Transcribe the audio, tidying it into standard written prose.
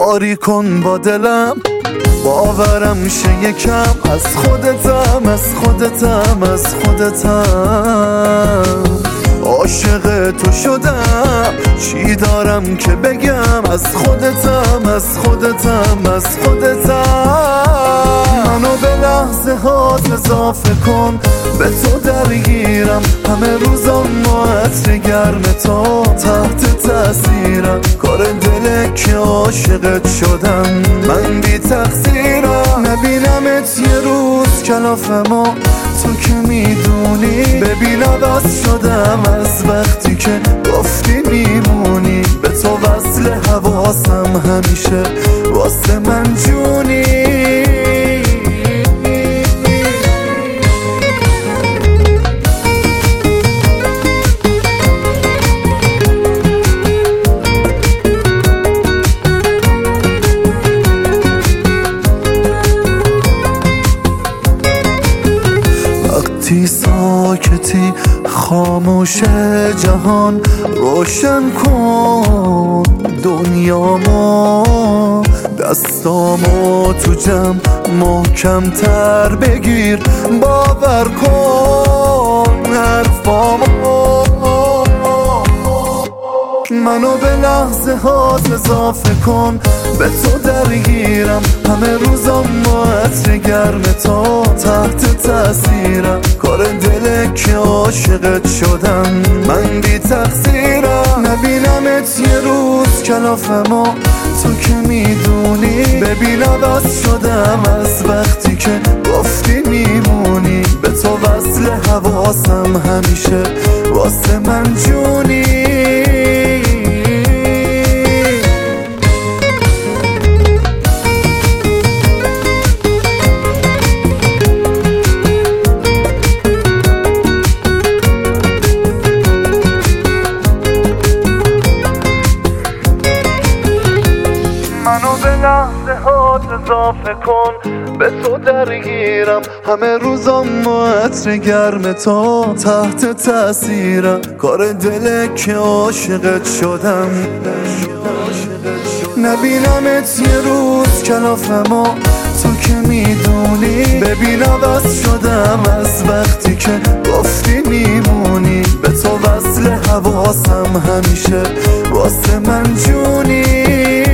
کاری کن با دلم، باورم شه یکم. از خودتم از خودتم از خودتم، عاشق تو شدم. چی دارم که بگم؟ از خودتم از خودتم از خودتم. منو به لحظه هات اضافه کن، به تو درگیرم. همه روزم با عطر گرم تو، تحت تاثیرم. کار دله که عاشقت شدم، من بی تقصیرم. نبینمت یه روز کلاف ما، تو که میدونی. ببین عوض شدم از وقتی که گفتی میمونی. به تو وصل حواسم همیشه واسه من جونی. وقتی ساکتی خاموش جهان، روشن کن دنیامو. دستامو تو جمع محکم تر بگیر، باور کن حرفامو. منو به لحظه هات اضافه کن، به تو درگیرم. همه روزم با عطر گرم تو، تحت تاثیرم. کار دله که عاشقت شدم، من بی تقصیرم. نبینمت یه روز کلاف ما، تو که میدونی. ببین عوض شدم از وقتی که گفتی میمونی. به تو وصل حواسم همیشه واسه من جونی. منو به لحظه هات اضافه کن، به تو درگیرم. همه روزم با عطر گرم تو، تحت تاثیرم. کار دله که عاشقت شدم، نبینمت یه روز کلاف ما، تو که میدونی. ببین عوض شدم از وقتی که گفتی میمونی. به تو وصل حواسم همیشه واسه من جونی.